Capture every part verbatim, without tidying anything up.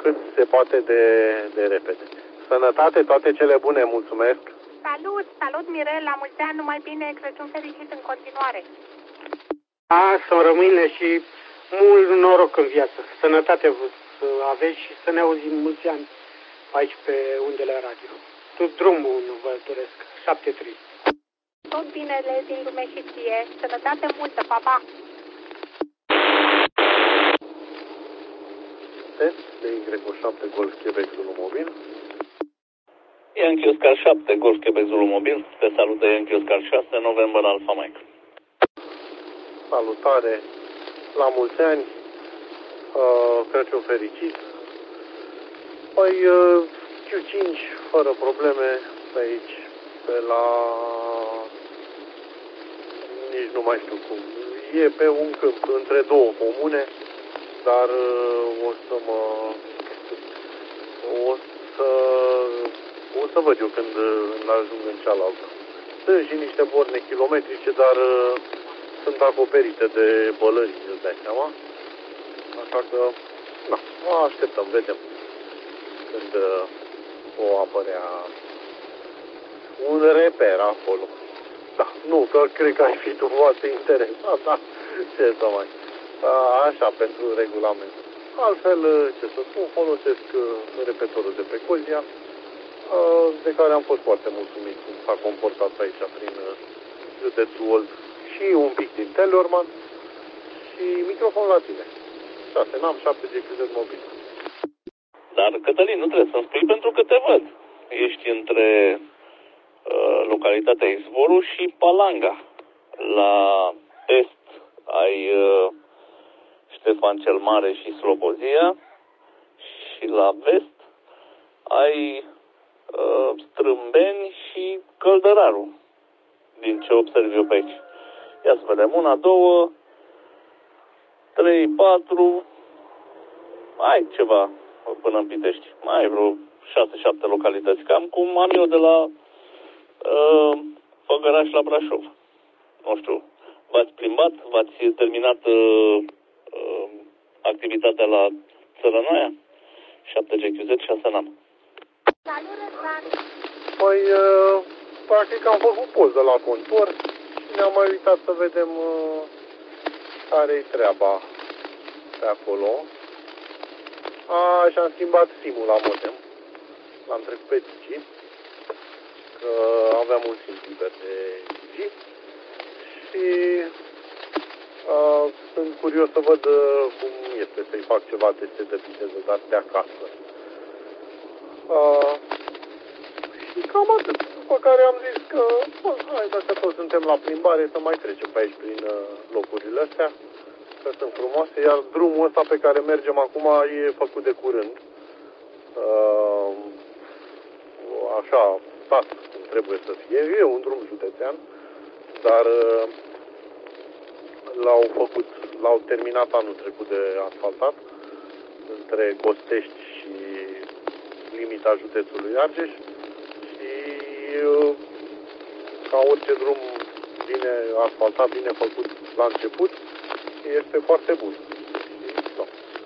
cât se poate de, de repede. Sănătate, toate cele bune, mulțumesc! Salut, salut Mirel, la mulți ani, numai bine, Crăciun fericit în continuare! A, să rămâne și mult noroc în viață. Sănătate să aveți și să ne auzim mulți ani aici pe undele radio. Tot drumul vă doresc. șapte trei. Tot binele din lume și ție, sănătate multă, pa, pa! Test de Y șapte Golf Quebec Zulu Mobil. Yankee Oscar șapte Golf Quebec Zulu Mobil. Te salută Yankee Oscar șase November Alpha Mike. Salutare, la mulți ani, uh, Crăciun fericit. Păi uh, Q cinci fără probleme pe aici, pe la... nici nu mai știu cum. E pe un câmp, între două comune, dar uh, o să mă... o să... o să văd eu când uh, ajung în cealaltă. Sunt și niște borne kilometrice, dar uh, sunt acoperite de bălări, îți dai seama. Așa că, na, așteptăm, vedem când uh, o apărea un reper acolo. Da, nu, că cred că ai fi tu foarte interesat, da, ce să mai... A, așa, pentru regulament. Altfel, ce să spun, folosesc uh, repetorul de pe Cozia, uh, de care am fost foarte mulțumit cum s-a comportat aici prin uh, județul Olt și un pic din Telorman și microfon la tine. șase, n-am șapte G Q Z mobil. Dar, Cătălin, nu trebuie să-mi spui pentru că te văd. Ești între uh, localitatea Izvorul și Palanga. La est ai uh, Ștefan cel Mare și Slobozia și la vest ai uh, Strâmbeni și Căldăraru, din ce observ eu pe aici. Ia să vedem, una, două, trei, patru, ai ceva până în Pitești. Mai ai vreo șase, șapte localități, cam cum am eu de la uh, Făgăraș la Brașov. Nu știu, v-ați plimbat, v-ați terminat uh, uh, activitatea la Țărănoaia? șapte G Q Z, șase n-am. Salut, Răzvan! Păi, uh, practic am făcut poză la contor și ne-am mai uitat să vedem uh, care-i treaba pe acolo. A, și-am schimbat SIM-ul la modem. L-am trecut pe Digi, că aveam un SIM liber de Digi. Și uh, sunt curios să văd uh, cum este să-i fac ceva teste de viteză, dar de acasă. Uh, și cam atât. După care am zis că, bă, hai, dacă toți suntem la plimbare, să mai trecem pe aici prin uh, locurile astea, că sunt frumoase, iar drumul ăsta pe care mergem acum e făcut de curând. Uh, așa, stat, cum trebuie să fie. E un drum județean, dar uh, l-au făcut, l-au terminat anul trecut de asfaltat, între Costești și limita județului Argeș. Și uh, ca orice drum bine asfaltat, bine făcut la început, este foarte bun. No.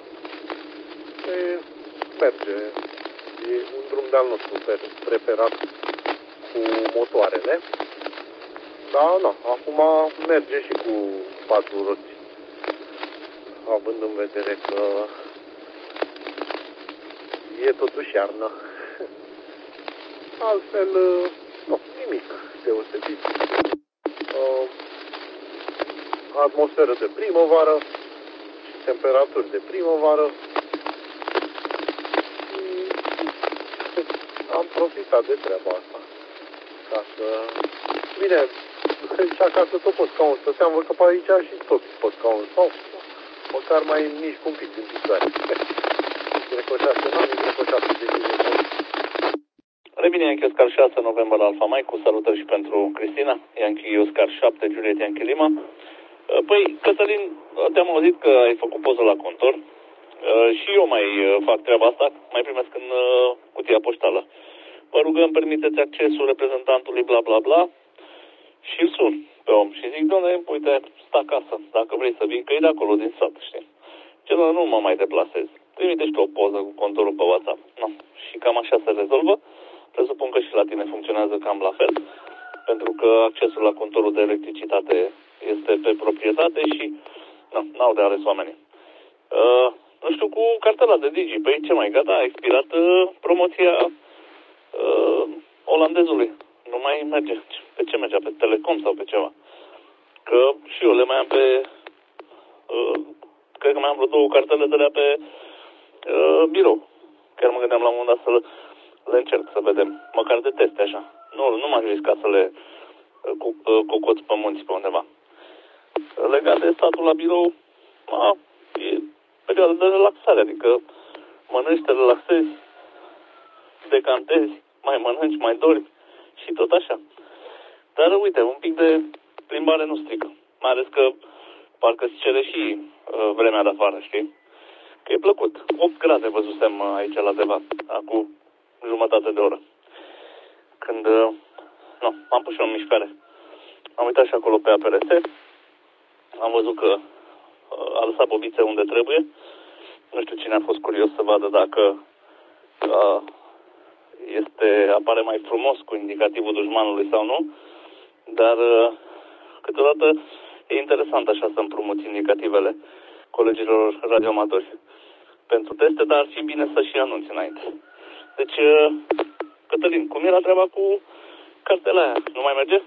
E, merge. E un drum de-al nostru preferat cu motoarele. Da, no. Acum merge și cu patru roți. Având în vedere că e totuși iarnă. Altfel, nu, nimic deosebit. Uh, atmosferă de primăvară și temperaturi de primăvară. Și am profitat de treaba asta. Ca să... Bine, și acasă tot poți ca un stăteam, văd că pe aici și tot poți ca un sau măcar mai mici cu un pic în picioare. Recoșească, n-am recoșească de zi. Revine Yankee Oscar șase November Alpha Mike, cu salutări și pentru Cristina. Yankee Oscar șapte Juliet Yankee Lima. Păi, Cătălin, te-am auzit că ai făcut poză la contor. Și eu mai fac treaba asta, mai primesc în cutia poștală. Vă rugăm, permiteți accesul reprezentantului bla bla bla și îl sun pe om și zic, doamne, uite, sta acasă, dacă vrei să vin, că e de acolo, din sat, știi. Celălalt nu mă mai deplasez. trimite și tu o poză cu contorul pe WhatsApp. No. Și cam așa se rezolvă. Presupun că și la tine funcționează cam la fel, pentru că accesul la contorul de electricitate este pe proprietate și nu, n-au de ales oamenii. Uh, nu știu, cu cartela de Digi, păi ce mai, gata, a expirat uh, promoția uh, olandezului. Nu mai merge. Pe ce mergea? Pe Telecom sau pe ceva? Că și eu le mai am pe... Uh, cred că mai am vreo două cartele de alea pe uh, birou. Chiar mă gândeam la un moment dat să le, le încerc, să vedem. Măcar de teste, așa. Nu, nu m-aș risca să le uh, cu, uh, cocoț pe munți pe undeva. Legat de statul la birou, a, e perioada de relaxare, adică mănânci, te relaxezi, decantezi, mai mănânci, mai dormi și tot așa. Dar uite, un pic de plimbare nu strică. Mai ales că parcă se cere și uh, vremea de afară, știi? Că e plăcut. opt grade văzusem aici la Deva, acum jumătate de oră. Când, uh, nu, am pus și în mișcare. Am uitat și acolo pe A P R S. Am văzut că uh, a lăsat bobițe unde trebuie. Nu știu cine a fost curios să vadă dacă uh, este, apare mai frumos cu indicativul dușmanului sau nu. Dar uh, câteodată e interesant așa să împrumuți indicativele colegilor radioamatori pentru teste, dar ar fi bine să și anunți înainte. Deci, uh, Cătălin, cum era treaba cu cartela aia? Nu mai merge?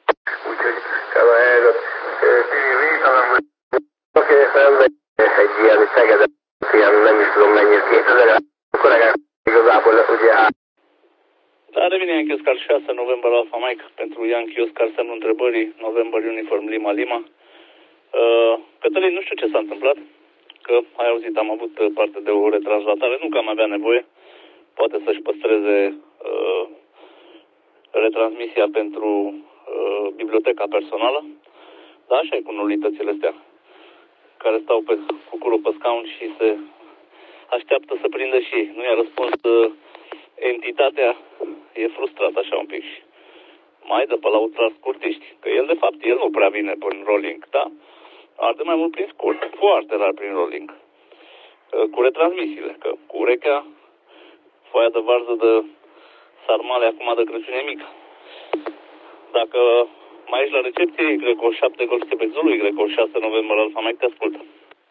Oké, rendben, egy ilyen Szegeden, ilyen nem is tudom mennyit, kétezer kollégák igazából ugye hát. Da, revine Yankee Oscar șase, November Alpha Mike, pentru Yankee Oscar semnul întrebării, November Uniform Lima Lima. Uh, Cătălin, nu știu ce s-a întâmplat, că ai auzit, am avut parte de o retranslatare, nu că am avea nevoie, poate să-și păstreze uh, retransmisia pentru uh, biblioteca personală, dar așa e cu nulitățile astea, care stau pe, cu curul pe scaun și se așteaptă să prindă și ei. Nu i-a răspuns uh, entitatea, e frustrat așa un pic și mai dă pe la ultrascurtiști, că el de fapt, el nu prea vine prin rolling, da? Arde mai mult prin scurt, foarte rar prin rolling. Uh, cu retransmisiile, că cu urechea, foaia de varză de sarmale acum de Crăciun e mică. Dacă mai ești la recepție, Y șapte Golf Quebec Zulu, Y șase November Alpha Mike, te ascultă.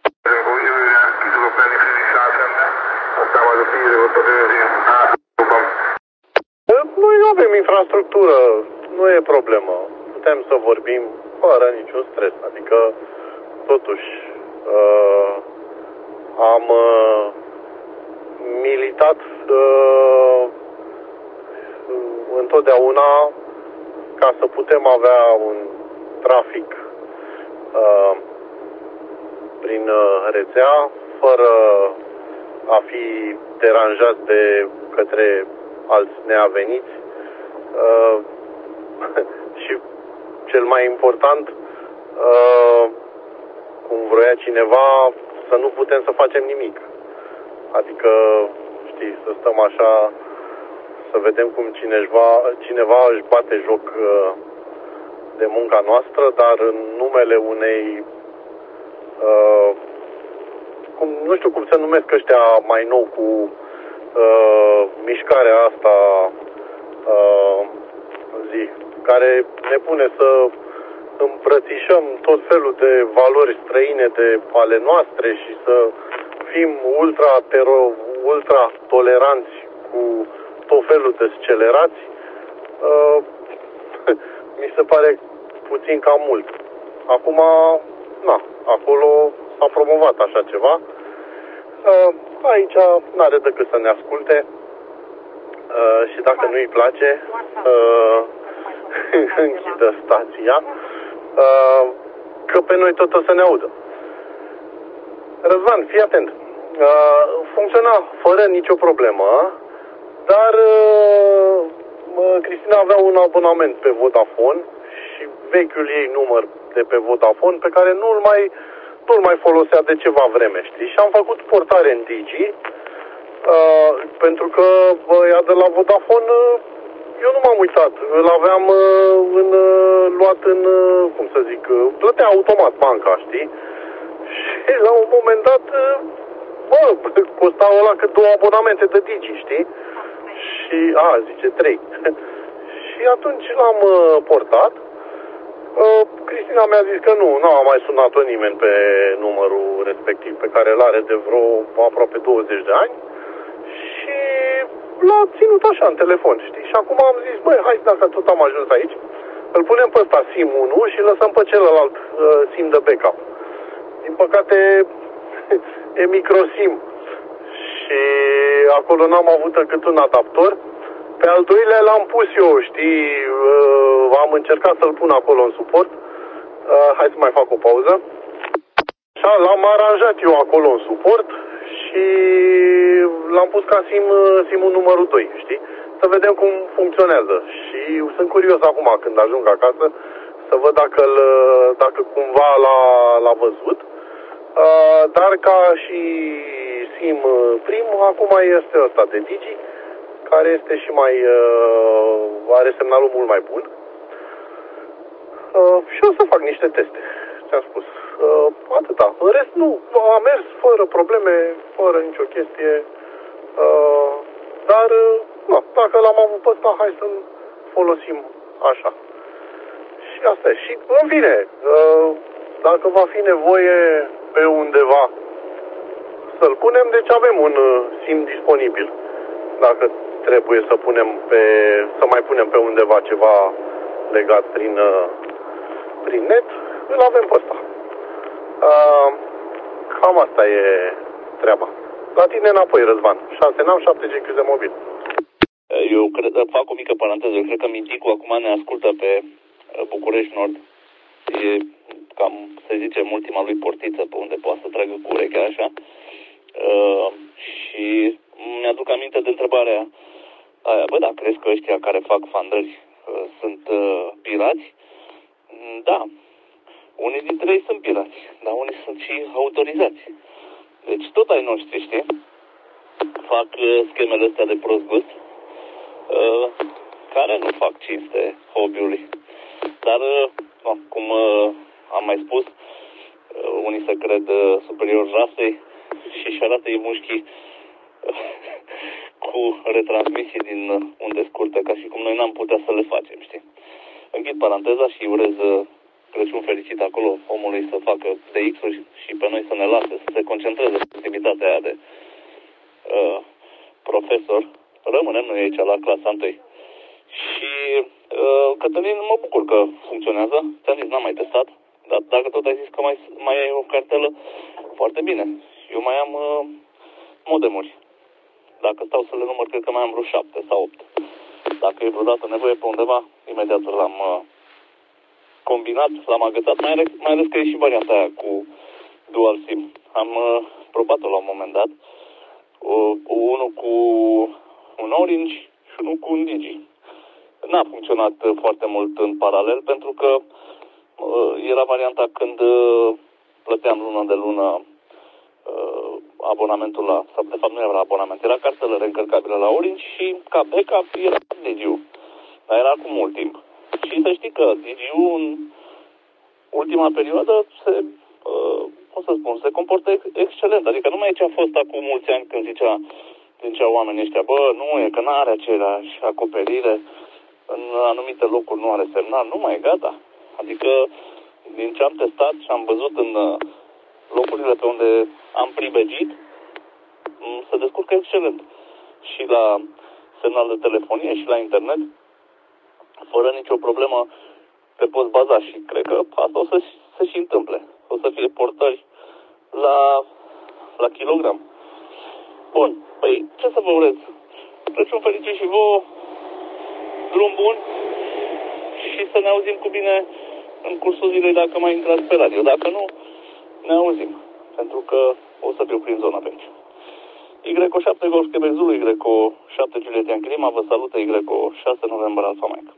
Noi nu avem infrastructură, nu e problemă. Putem să vorbim fără niciun stres. Adică, totuși, uh, am uh, militat uh, întotdeauna ca să putem avea un trafic uh, prin uh, rețea, fără a fi deranjat de către alți neaveniți. Uh, și cel mai important, uh, cum vroia cineva, să nu putem să facem nimic. Adică, știi, să stăm așa, să vedem cum cineva, cineva își bate joc uh, de munca noastră, dar în numele unei, uh, cum, nu știu cum se numesc ăștia mai nou cu uh, mișcarea asta, uh, zi, care ne pune să îmbrățișăm tot felul de valori străine de ale noastre și să fim ultra, tero, ultra toleranți cu tot felul de scelerați, uh, mi se pare puțin cam mult. Acum, na, acolo s-a promovat așa ceva. Uh, aici n-are decât să ne asculte uh, și dacă nu-i place, uh, închidă stația, uh, că pe noi tot o să ne audă. Răzvan, fii atent. Uh, funcționa fără nicio problemă, dar uh, Cristina avea un abonament pe Vodafone și vechiul ei număr de pe Vodafone pe care nu-l mai, nu-l mai folosea de ceva vreme, știi? Și am făcut portare în Digi uh, pentru că uh, ea de la Vodafone, uh, eu nu m-am uitat, îl aveam uh, în, uh, luat în, uh, cum să zic, uh, plătea automat banca, știi? Și la un moment dat uh, bă, costau ăla cât două abonamente de Digi, știi? Și, a, zice, trei. Și atunci l-am uh, portat. Uh, Cristina mi-a zis că nu, nu a mai sunat-o nimeni pe numărul respectiv, pe care îl are de vreo aproape douăzeci de ani. Și l-a ținut așa în telefon, știi? Și acum am zis, băi, hai, dacă tot am ajuns aici, îl punem pe ăsta SIM unu și lăsăm pe celălalt uh, SIM de backup. Din păcate, e microSIM. Și acolo n-am avut decât un adaptor. Pe al doilea l-am pus eu, știi, uh, am încercat să-l pun acolo în suport. Uh, hai să mai fac o pauză. Așa, l-am aranjat eu acolo în suport și l-am pus ca SIM, SIM-ul numărul doi, știi? Să vedem cum funcționează. Și sunt curios acum când ajung acasă să văd dacă, dacă cumva l-a, l-a văzut. Uh, dar ca și SIM prim, acum este ăsta de Digi, care este și mai, uh, are semnalul mult mai bun. Uh, și o să fac niște teste, ți-am spus. Uh, atâta. În rest, nu, a mers fără probleme, fără nicio chestie. Uh, dar, uh, na, dacă l-am avut pe ăsta, hai să-l folosim așa. Și asta e. Și, în fine, uh, dacă va fi nevoie pe undeva să-l punem, deci avem un uh, SIM disponibil. Dacă trebuie să punem pe, să mai punem pe undeva ceva legat prin, uh, prin net, îl avem pe ăsta. Uh, cam asta e treaba. La tine înapoi, Răzvan. șase N A M, șapte G Q Z mobil. Eu cred, fac o mică paranteză. Eu cred că Minticu acum ne ascultă pe București Nord. E cam, să zicem, ultima lui portiță pe unde poate să tragă cu urechea așa. Uh, și mi-aduc aminte de întrebarea aia. Bă, da, crezi că ăștia care fac fandări uh, sunt uh, pirați? Da. Unii dintre ei sunt pirați, dar unii sunt și autorizați. Deci tot ai noștri, știi? Fac uh, schemele astea de prost gust, uh, care nu fac cinste hobby-ului. Dar, uh, cum uh, am mai spus, uh, unii se cred uh, superior rasei și își arată ei mușchii uh, cu retransmisii din uh, unde scurte, ca și cum noi n-am putea să le facem, știi? Închid paranteza și urez uh, Crăciun fericit acolo omului să facă D X-uri și pe noi să ne lase, să se concentreze pe activitatea aia de uh, profesor. Rămânem noi aici la clasa întâi. Și, uh, Cătălin, mă bucur că funcționează. Ți-am zis, n-am mai testat, dar dacă tot ai zis că mai, mai ai o cartelă, foarte bine. Eu mai am uh, modemuri. Dacă stau să le număr, cred că mai am vreo șapte sau opt. Dacă e vreodată nevoie pe undeva, imediat l-am uh, combinat, l-am agățat, mai ales, mai ales că e și varianta aia cu dual SIM. Am uh, probat-o la un moment dat. Uh, unul cu un Orange și unul cu un Digi. N-a funcționat uh, foarte mult în paralel, pentru că uh, era varianta când uh, plăteam lună de lună uh, abonamentul la, sau de fapt nu era abonament, era cartelă reîncărcabilă la Orange și ca backup era Digi-ul. Dar era cu mult timp. Și să știi că Digi-ul în ultima perioadă se, uh, cum să spun, se comportă ex- excelent. Adică nu mai e ce a fost acum mulți ani când zicea, zicea oamenii ăștia, bă, nu e, că nu are aceleași acoperire, în anumite locuri nu are semnal, nu mai e, gata. Adică din ce am testat și am văzut în uh, locurile pe unde am pribegit, se descurcă excelent. Și la semnal de telefonie și la internet, fără nicio problemă, te poți baza și cred că asta o să se și întâmple. O să fie portări la, la kilogram. Bun, păi ce să vă urez? Crăciun fericit și vouă, drum bun și să ne auzim cu bine în cursul zilei dacă mai intrați pe radio. Dacă nu, ne auzim, pentru că o să fiu prin zona pe aici. Y șapte Golf Quebec Zulu, Y șapte Juliet Clima, vă salută Y șase November Alfa Mike.